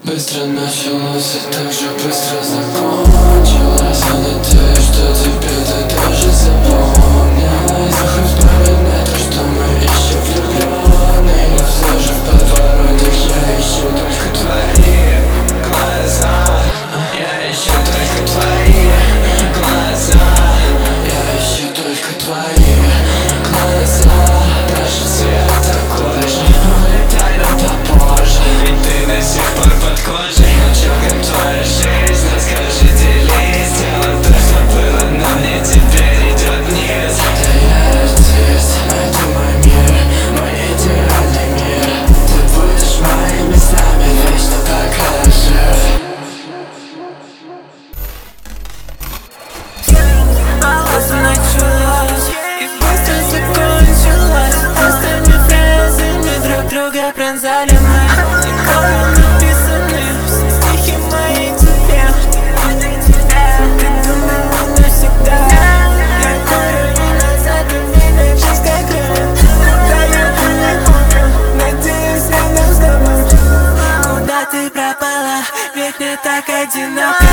Быстро началось и так же быстро закончилось. Я надеюсь, что тебе ты тоже запомнилось. Хоть в память то, что мы еще влюбленные, но все же в подворотах я ищу только твои глаза. Я ищу только твои глаза. Я ищу только твои глаза. Даже цвет такой же, улетай нам попозже. Ведь ты до сих пор под кожей. Ну чё, как твоя жизнь? Расскажи, делись. Дело то, что было, но мне теперь идет вниз. Да я артист, это мой мир, мой идеальный мир. Ты будешь моими снами вечно, пока жив. Поздно началось и быстро закончилось. Простыми фразами друг друга пронзали мы. Никому написаны все стихи мои тебе. Ты думала навсегда. Я курю назад, у меня чистка кровь. Куда я не помню, надеюсь, рядом с тобой. Куда ты пропала, ведь не так одиноко.